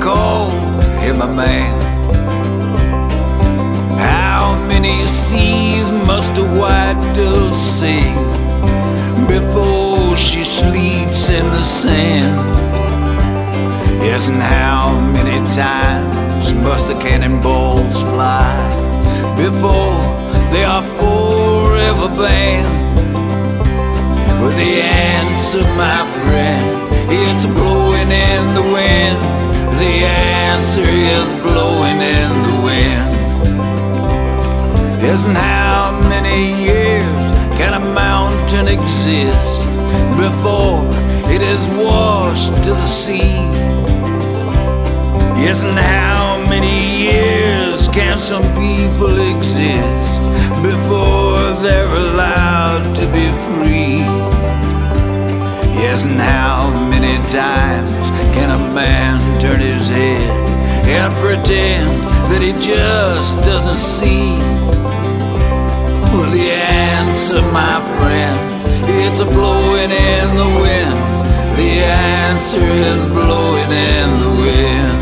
call him a man. How many seas must a white dove sail before she sleeps in the sand? Yes, and how many times must the cannonballs fly before they are forever banned? Well, the answer, my friend, it's blowing in the wind. The answer is blowing in the wind. Yes, and how many years can a mountain exist before it is washed to the sea? Yes, and how many years can some people exist before they're allowed to be free? Yes, and how many times can a man turn his head and pretend that he just doesn't see? Well, the answer, my friend, it's a blowing in the wind. The answer is blowing in the wind.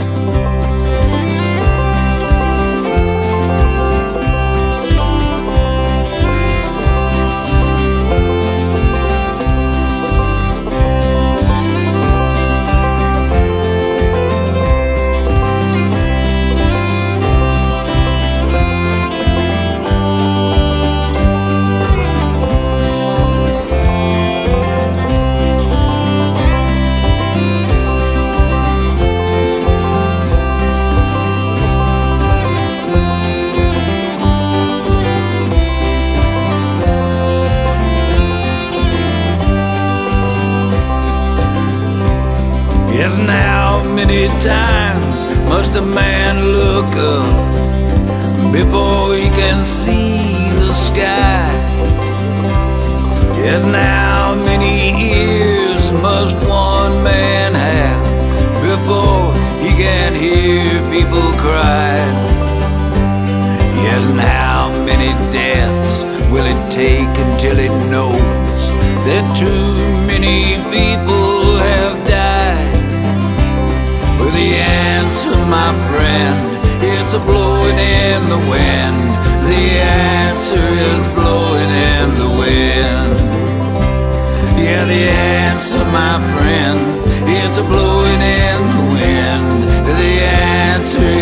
Yes, and how many times must a man look up before he can see the sky? Yes, and how many ears must one man have before he can hear people cry? Yes, and how many deaths will it take until he knows that too many people have died? Well, the answer, my friend, it's a blowing in the wind. The answer is blowing in the wind. Yeah, the answer, my friend, it's a blowing in the wind. The answer